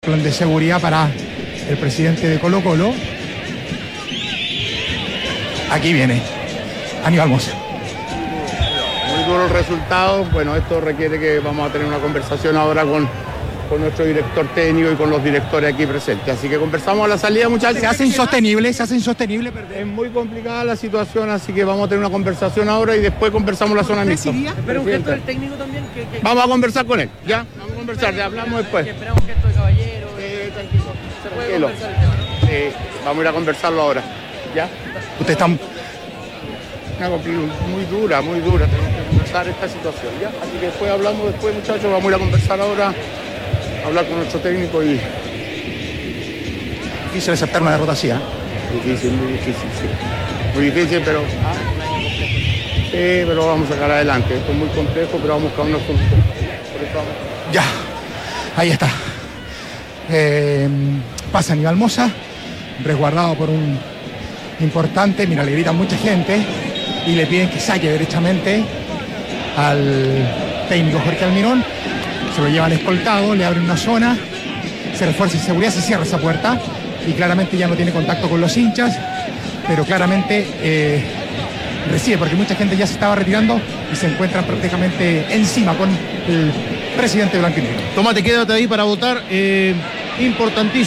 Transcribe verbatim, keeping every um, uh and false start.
plan de seguridad para el presidente de Colo Colo. Aquí viene Aníbal Mosa. Muy duro el resultado. Bueno, esto requiere que vamos a tener una conversación ahora con, con nuestro director técnico y con los directores aquí presentes. Así que conversamos a la salida, muchachos. Se hace insostenible, se hace insostenible. Es muy complicada la situación, así que vamos a tener una conversación ahora y después conversamos la zona mixta. Espera un gesto del técnico también. Que, que... Vamos a conversar con él, ¿ya? Vamos a conversar, le hablamos después. Que esperamos un gesto de caballero. Eh, tranquilo. Se puede Tranquilo. conversar el tema, ¿no? Eh, vamos a ir a conversarlo ahora, ¿ya? Usted está... Una complicación muy dura, muy dura, tenemos que conversar esta situación, ¿ya? Así que después hablamos, después muchachos, vamos a ir a conversar ahora, a hablar con nuestro técnico y... Difícil aceptar una derrota así, ¿eh? Difícil, muy difícil, sí. Muy difícil, pero... Ah, sí, pero vamos a sacar adelante, esto es muy complejo, pero vamos a buscar una solución. Por eso vamos... Ya, ahí está. Eh, pasa Aníbal Mosa, resguardado por un importante, mira, le gritan mucha gente y le piden que saque derechamente al técnico Jorge Almirón. Se lo llevan escoltado, le abren una zona, se refuerza en seguridad, se cierra esa puerta y claramente ya no tiene contacto con los hinchas, pero claramente eh, recibe, porque mucha gente ya se estaba retirando y se encuentran prácticamente encima con el presidente blanco y negro. Tómate, quédate ahí para votar. Eh, importantísimo.